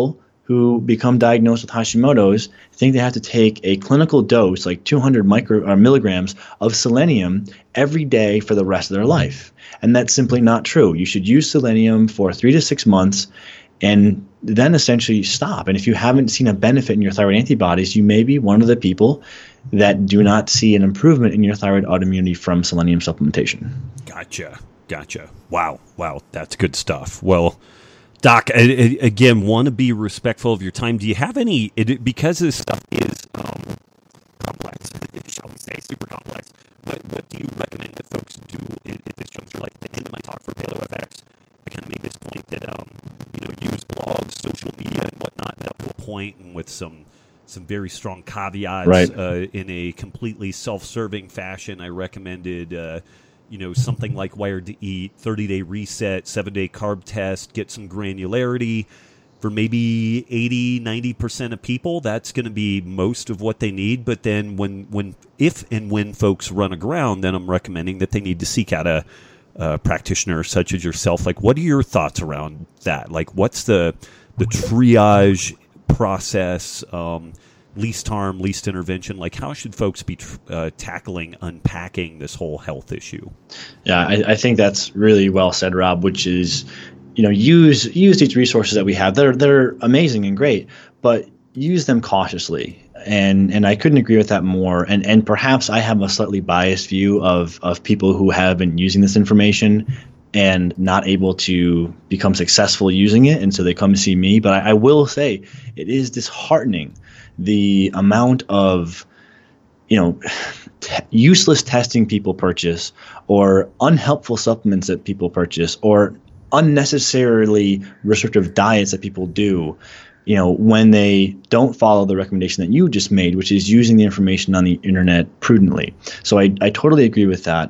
who become diagnosed with Hashimoto's think they have to take a clinical dose, like two hundred micro or milligrams of selenium every day for the rest of their life. And that's simply not true. You should use selenium for three to six months and then essentially stop. And if you haven't seen a benefit in your thyroid antibodies, you may be one of the people that do not see an improvement in your thyroid autoimmunity from selenium supplementation. Gotcha. Gotcha. Wow. Wow. That's good stuff. Well, Doc, I, I, again, want to be respectful of your time. Do you have any, it, because this stuff is um, complex, shall we say, super complex, what, what do you recommend that folks do at, at this juncture? Like at the end of my talk for PaleoFX, I kind of made this point that, um, you know, use blogs, social media, and whatnot up to a point, and with some some very strong caveats, right. uh, in a completely self-serving fashion. I recommended, uh, you know, something like Wired to Eat, thirty-day reset, seven-day carb test, get some granularity. For maybe eighty, ninety percent of people, that's going to be most of what they need. But then when, when, if and when folks run aground, then I'm recommending that they need to seek out a, a practitioner such as yourself. Like, what are your thoughts around that? Like, what's the the triage process, um, least harm, least intervention? Like, how should folks be tr- uh, tackling, unpacking this whole health issue? Yeah, I, I think that's really well said, Rob, which is, you know, use use these resources that we have. They're they're amazing and great, but use them cautiously. And and I couldn't agree with that more. And and perhaps I have a slightly biased view of of people who have been using this information and not able to become successful using it, and so they come to see me. But I, I will say it is disheartening the amount of, you know, t- useless testing people purchase, or unhelpful supplements that people purchase, or unnecessarily restrictive diets that people do, you know, when they don't follow the recommendation that you just made, which is using the information on the internet prudently. So I, I totally agree with that.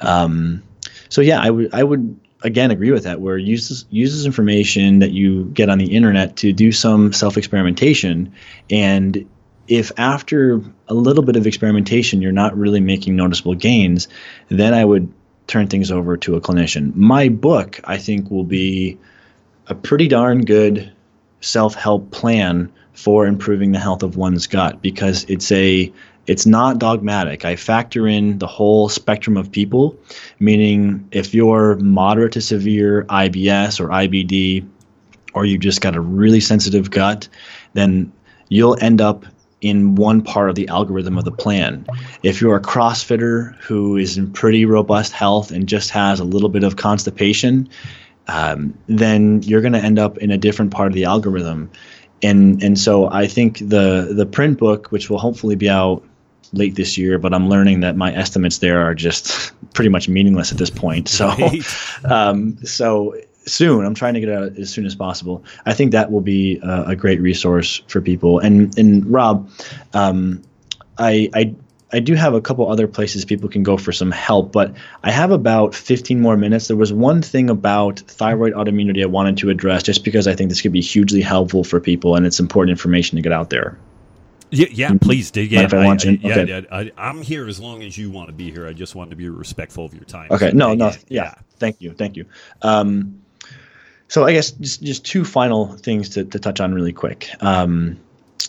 Um, so yeah, I would I would again agree with that, where use this, use this information that you get on the internet to do some self-experimentation. And if after a little bit of experimentation you're not really making noticeable gains, then I would turn things over to a clinician. My book, I think, will be a pretty darn good self-help plan for improving the health of one's gut, because it's a it's not dogmatic. I factor in the whole spectrum of people, meaning if you're moderate to severe I B S or I B D, or you just got a really sensitive gut, then you'll end up in one part of the algorithm of the plan. If you're a CrossFitter who is in pretty robust health and just has a little bit of constipation, um, then you're going to end up in a different part of the algorithm. And and so I think the the print book, which will hopefully be out late this year, but I'm learning that my estimates there are just pretty much meaningless at this point. So, Right. um, so soon, I'm trying to get it out as soon as possible. I think that will be a, a great resource for people. And and Rob, um, I I I do have a couple other places people can go for some help, but I have about fifteen more minutes. There was one thing about thyroid autoimmunity I wanted to address, just because I think this could be hugely helpful for people, and it's important information to get out there. Yeah, yeah, please dig in. Mind if I launch in? Yeah, Okay. yeah, I, I'm here as long as you want to be here. I just wanted to be respectful of your time. Okay. So No, dig no. in. Yeah. Thank you. Thank you. Um, so I guess just, just two final things to, to touch on really quick. Um,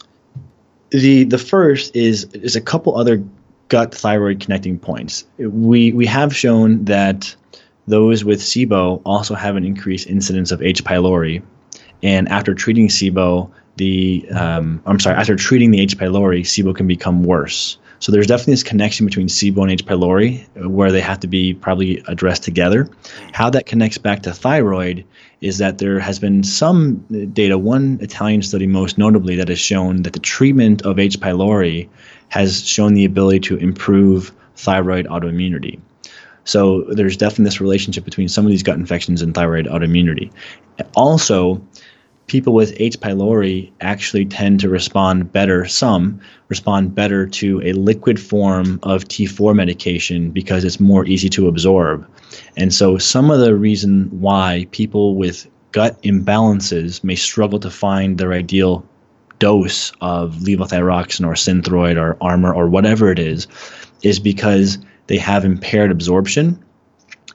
the the first is is a couple other gut thyroid connecting points. We we have shown that those with S I B O also have an increased incidence of H. pylori, and after treating S I B O, the um, I'm sorry, after treating the H. pylori, S I B O can become worse. So there's definitely this connection between S I B O and H. pylori, where they have to be probably addressed together. How that connects back to thyroid is that there has been some data, one Italian study most notably, that has shown that the treatment of H. pylori has shown the ability to improve thyroid autoimmunity. So there's definitely this relationship between some of these gut infections and thyroid autoimmunity. Also, people with H. pylori actually tend to respond better, some respond better to a liquid form of T four medication because it's more easy to absorb. And so some of the reason why people with gut imbalances may struggle to find their ideal dose of levothyroxine or Synthroid or Armour or whatever it is, is because they have impaired absorption.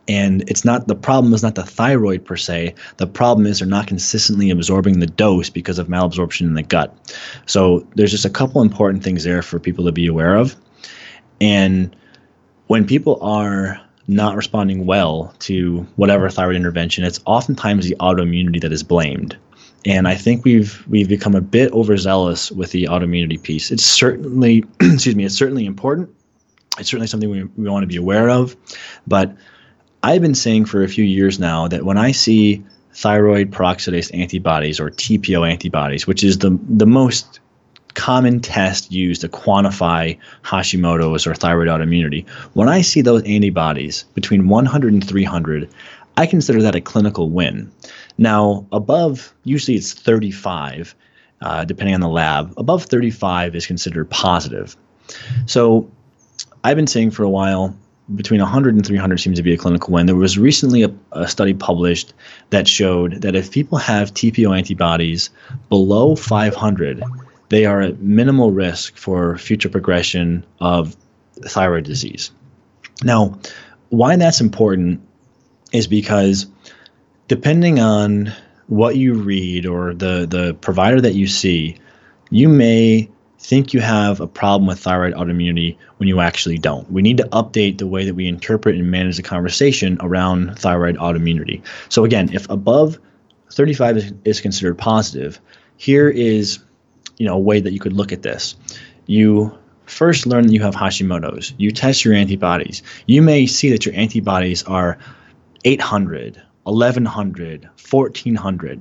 And it's not, the problem is not the thyroid per se. The problem is they're not consistently absorbing the dose because of malabsorption in the gut. So there's just a couple important things there for people to be aware of. And when people are not responding well to whatever thyroid intervention, it's oftentimes the autoimmunity that is blamed. And I think we've we've become a bit overzealous with the autoimmunity piece. It's certainly, excuse me, it's certainly important. It's certainly something we, we want to be aware of. But I've been saying for a few years now that when I see thyroid peroxidase antibodies, or T P O antibodies, which is the the most common test used to quantify Hashimoto's or thyroid autoimmunity, when I see those antibodies between one hundred and three hundred, I consider that a clinical win. Now, above, usually it's thirty-five, uh, depending on the lab. Above thirty-five is considered positive. So I've been saying for a while, between one hundred and three hundred seems to be a clinical win. There was recently a, a study published that showed that if people have T P O antibodies below five hundred, they are at minimal risk for future progression of thyroid disease. Now, why that's important is because depending on what you read or the, the provider that you see, you may think you have a problem with thyroid autoimmunity when you actually don't. We need to update the way that we interpret and manage the conversation around thyroid autoimmunity. So again, if above thirty-five is, is considered positive, here is, you know, a way that you could look at this. You first learn that you have Hashimoto's. You test your antibodies. You may see that your antibodies are eight hundred, eleven hundred, fourteen hundred.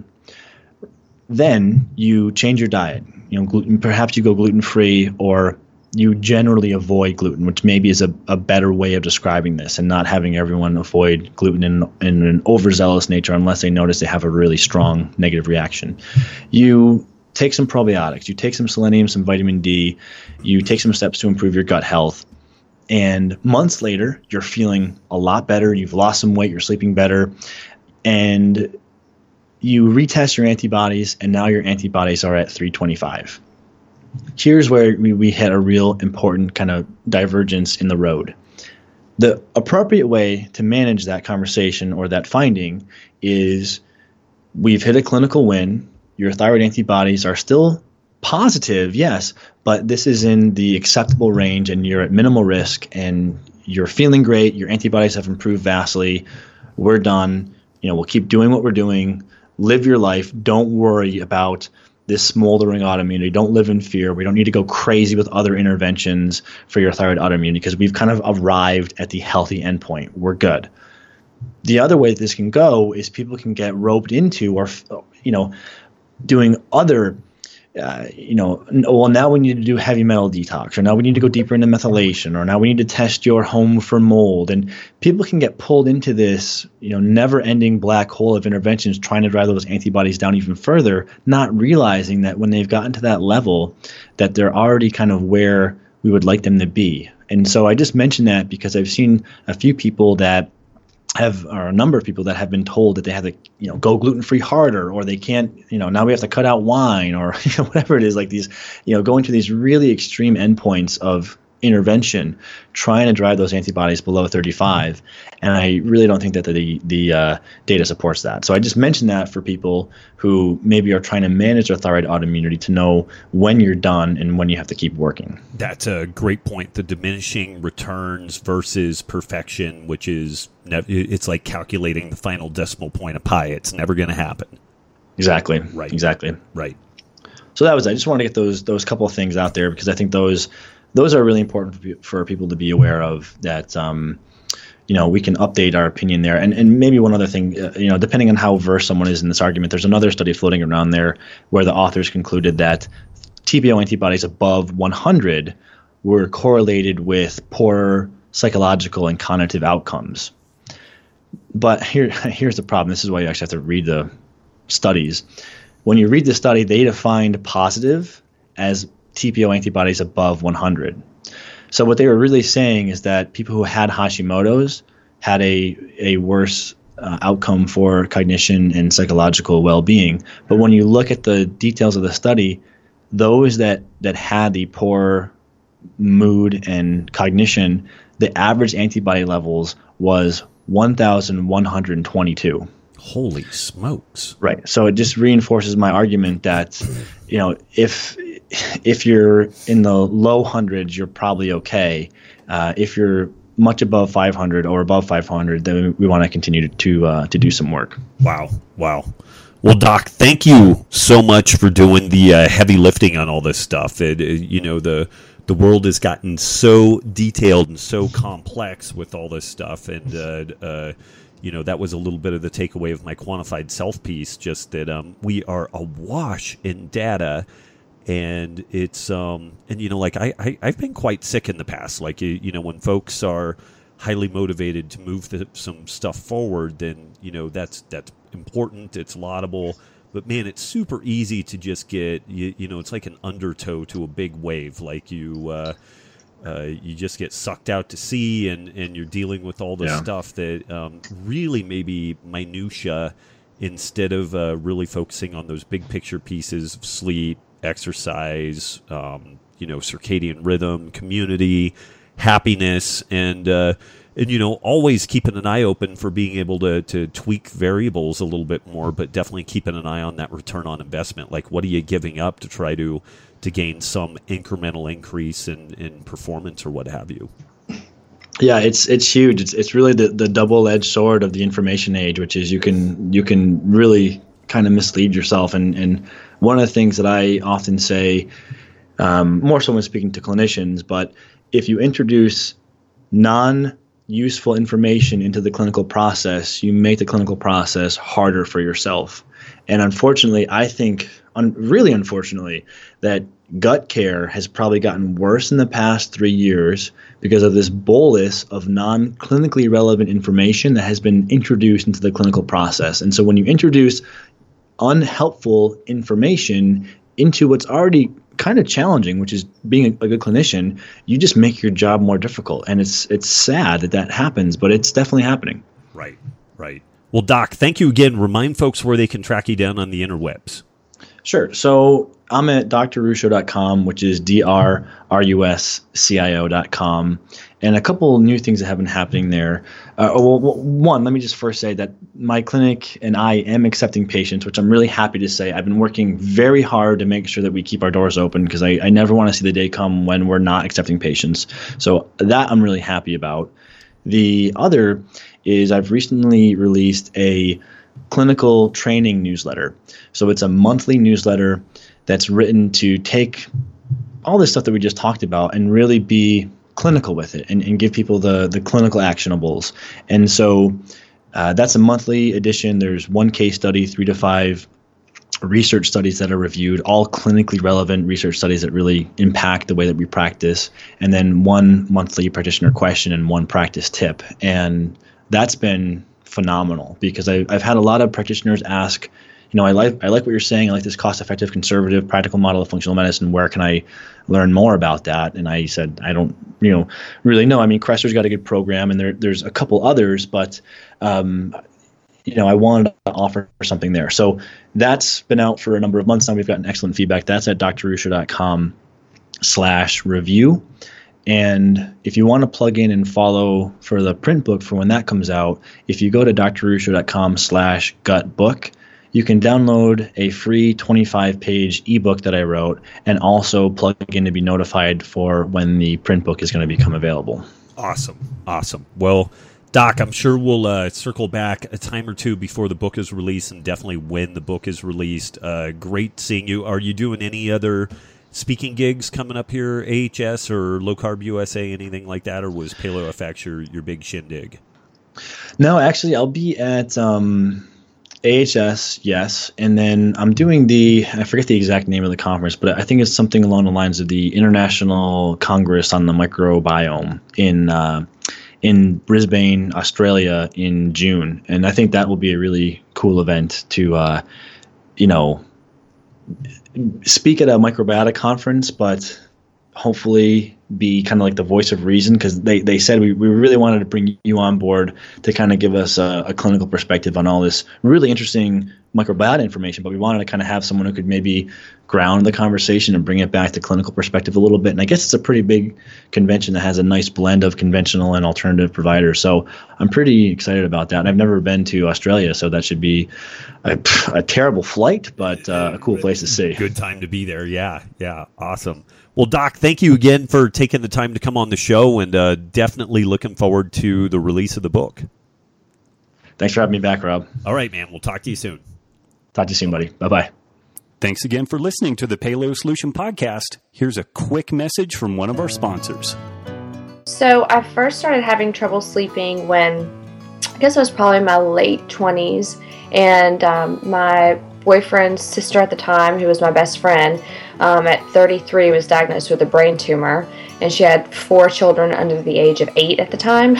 Then you change your diet. You know, gluten, perhaps you go gluten-free, or you generally avoid gluten, which maybe is a, a better way of describing this, and not having everyone avoid gluten in, in an overzealous nature unless they notice they have a really strong negative reaction. You take some probiotics, you take some selenium, some vitamin D, you take some steps to improve your gut health, and months later, you're feeling a lot better, you've lost some weight, you're sleeping better, and you retest your antibodies, and now your antibodies are at three twenty-five. Here's where we, we hit a real important kind of divergence in the road. The appropriate way to manage that conversation or that finding is, we've hit a clinical win. Your thyroid antibodies are still positive, yes, but this is in the acceptable range, and you're at minimal risk, and you're feeling great. Your antibodies have improved vastly. We're done. You know, we'll keep doing what we're doing. Live your life. Don't worry about this smoldering autoimmunity. Don't live in fear. We don't need to go crazy with other interventions for your thyroid autoimmunity, because we've kind of arrived at the healthy endpoint. We're good. The other way that this can go is people can get roped into, or, you know, doing other, uh, you know, well, now we need to do heavy metal detox, or now we need to go deeper into methylation, or now we need to test your home for mold. And people can get pulled into this, you know, never-ending black hole of interventions trying to drive those antibodies down even further, not realizing that when they've gotten to that level, that they're already kind of where we would like them to be. And so I just mentioned that because I've seen a few people that have, or a number of people that have been told that they have to, you know, go gluten-free harder, or they can't, you know, now we have to cut out wine, or you know, whatever it is, like these, you know, going to these really extreme endpoints of intervention, trying to drive those antibodies below thirty-five. And I really don't think that the the uh, data supports that. So I just mentioned that for people who maybe are trying to manage their thyroid autoimmunity, to know when you're done and when you have to keep working. That's a great point. The diminishing returns versus perfection, which is, it's like calculating the final decimal point of pi. It's never going to happen. Exactly. Right. Exactly. Right. So that was, I just wanted to get those those couple of things out there, because I think those those are really important for people to be aware of, that, um, you know, we can update our opinion there. And and maybe one other thing, uh, you know, depending on how versed someone is in this argument, there's another study floating around there where the authors concluded that T P O antibodies above one hundred were correlated with poorer psychological and cognitive outcomes. But here, here's the problem. This is why you actually have to read the studies. When you read the study, they defined positive as T P O antibodies above one hundred. So what they were really saying is that people who had Hashimoto's had a, a worse uh, outcome for cognition and psychological well-being. But when you look at the details of the study, those that, that had the poor mood and cognition, the average antibody levels was one thousand one hundred twenty-two. Holy smokes. Right. So it just reinforces my argument that, you know, if if you're in the low hundreds, you're probably okay. Uh, if you're much above five hundred or above five hundred, then we want to continue to to, uh, to do some work. Wow. Wow. Well, Doc, thank you so much for doing the uh, heavy lifting on all this stuff. It, it, you know, the the world has gotten so detailed and so complex with all this stuff, and uh, uh, you know, that was a little bit of the takeaway of my quantified self piece, just that um, we are awash in data, and it's um, and you know, like I, I I've been quite sick in the past, like you, you know, when folks are highly motivated to move the, some stuff forward, then you know that's that's important, it's laudable. But man, it's super easy to just get, you, you know, it's like an undertow to a big wave. Like you, uh, uh, you just get sucked out to sea, and, and you're dealing with all this Yeah. stuff that um, really maybe minutia, instead of uh, really focusing on those big picture pieces of sleep, exercise, um, you know, circadian rhythm, community, happiness, and uh, and you know, always keeping an eye open for being able to to tweak variables a little bit more, but definitely keeping an eye on that return on investment. Like, what are you giving up to try to to gain some incremental increase in, in performance or what have you? Yeah, it's it's huge. It's it's really the, the double-edged sword of the information age, which is you can you can really kind of mislead yourself. And and one of the things that I often say, um, more so when speaking to clinicians, but if you introduce non useful information into the clinical process, you make the clinical process harder for yourself. And unfortunately, I think, un- really unfortunately, that gut care has probably gotten worse in the past three years because of this bolus of non-clinically relevant information that has been introduced into the clinical process. And so when you introduce unhelpful information into what's already kind of challenging, which is being a, a good clinician, you just make your job more difficult. And it's it's sad that that happens, but it's definitely happening. Right, right. Well, Doc, thank you again. Remind folks where they can track you down on the interwebs. Sure. So I'm at d r ruscio dot com, which is D R R U S C I O dot com. And a couple new things that have been happening there. Uh, well, one, let me just first say that my clinic and I am accepting patients, which I'm really happy to say. I've been working very hard to make sure that we keep our doors open because I, I never want to see the day come when we're not accepting patients. So that I'm really happy about. The other is I've recently released a clinical training newsletter. So it's a monthly newsletter that's written to take all this stuff that we just talked about and really be clinical with it and, and give people the, the clinical actionables. And so uh, that's a monthly edition. There's one case study, three to five research studies that are reviewed, all clinically relevant research studies that really impact the way that we practice, and then one monthly practitioner question and one practice tip. And that's been phenomenal because I, I've had a lot of practitioners ask, you know, I like I like what you're saying. I like this cost-effective, conservative, practical model of functional medicine. Where can I learn more about that? And I said, I don't, you know, really know. I mean, Crestor's got a good program, and there there's a couple others, but, um, you know, I wanted to offer something there. So that's been out for a number of months now. We've gotten excellent feedback. That's at d r ruscio dot com slash review. And if you want to plug in and follow for the print book for when that comes out, if you go to d r ruscio dot com slash gut book, you can download a free twenty-five page ebook that I wrote and also plug in to be notified for when the print book is going to become available. Awesome. Awesome. Well, Doc, I'm sure we'll uh, circle back a time or two before the book is released, and definitely when the book is released. Uh, great seeing you. Are you doing any other speaking gigs coming up here, A H S or Low Carb U S A, anything like that, or was Paleo F X your, your big shindig? No, actually, I'll be at um, A H S, yes, and then I'm doing the, I forget the exact name of the conference, but I think it's something along the lines of the International Congress on the Microbiome in uh, in Brisbane, Australia in June. And I think that will be a really cool event to, uh, you know, speak at a microbiota conference, but hopefully be kind of like the voice of reason, because they, they said we, we really wanted to bring you on board to kind of give us a, a clinical perspective on all this really interesting microbiota information, but we wanted to kind of have someone who could maybe ground the conversation and bring it back to clinical perspective a little bit. And I guess it's a pretty big convention that has a nice blend of conventional and alternative providers. So I'm pretty excited about that. And I've never been to Australia, so that should be a, a terrible flight, but uh, a cool place to see. Good time to be there. Yeah. Yeah. Awesome. Well, Doc, thank you again for taking the time to come on the show, and uh, definitely looking forward to the release of the book. Thanks for having me back, Rob. All right, man. We'll talk to you soon. Talk to you soon, buddy. Bye-bye. Thanks again for listening to the Paleo Solution Podcast. Here's a quick message from one of our sponsors. So I first started having trouble sleeping when, I guess it was probably my late twenties, and um, my boyfriend's sister at the time, who was my best friend, um, at thirty-three was diagnosed with a brain tumor, and she had four children under the age of eight at the time,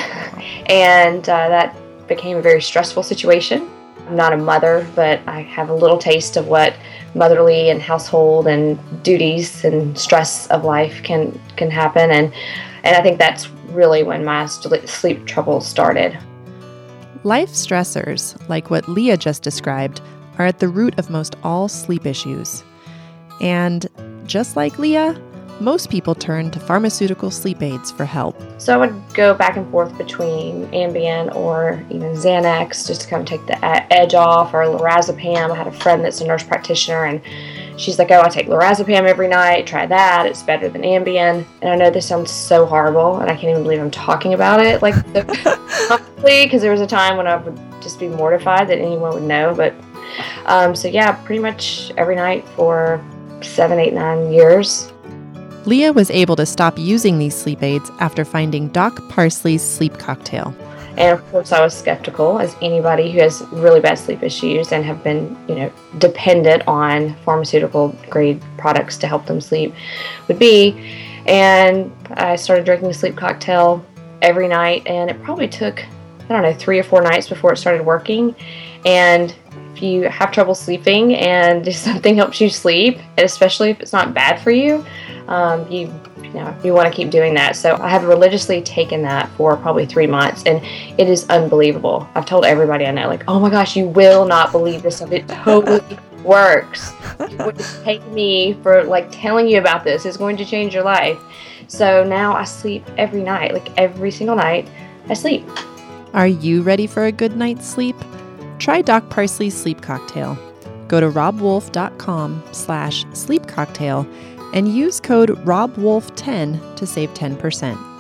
and uh, that became a very stressful situation. I'm not a mother, but I have a little taste of what motherly and household and duties and stress of life can can happen, and and I think that's really when my sleep trouble started. Life stressors, like what Leah just described, are at the root of most all sleep issues. And just like Leah, most people turn to pharmaceutical sleep aids for help. So I would go back and forth between Ambien or even Xanax just to kind of take the edge off, or lorazepam. I had a friend that's a nurse practitioner, and she's like, oh, I take lorazepam every night. Try that. It's better than Ambien. And I know this sounds so horrible, and I can't even believe I'm talking about it like publicly, because there was a time when I would just be mortified that anyone would know. But um, so yeah, pretty much every night for seven, eight, nine years. Leah was able to stop using these sleep aids after finding Doc Parsley's sleep cocktail. And of course I was skeptical, as anybody who has really bad sleep issues and have been, you know, dependent on pharmaceutical grade products to help them sleep would be. And I started drinking the sleep cocktail every night, and it probably took, I don't know, three or four nights before it started working. And if you have trouble sleeping and if something helps you sleep, and especially if it's not bad for you, um, you you know you want to keep doing that. So I have religiously taken that for probably three months, and it is unbelievable. I've told everybody I know, like, oh my gosh, you will not believe this stuff. It totally works. It would take me for like telling you about this is going to change your life. So now I sleep every night, like every single night I sleep. Are you ready for a good night's sleep? Try Doc Parsley's sleep cocktail. Go to robwolf.com slash sleep cocktail and use code rob wolf ten to save ten percent.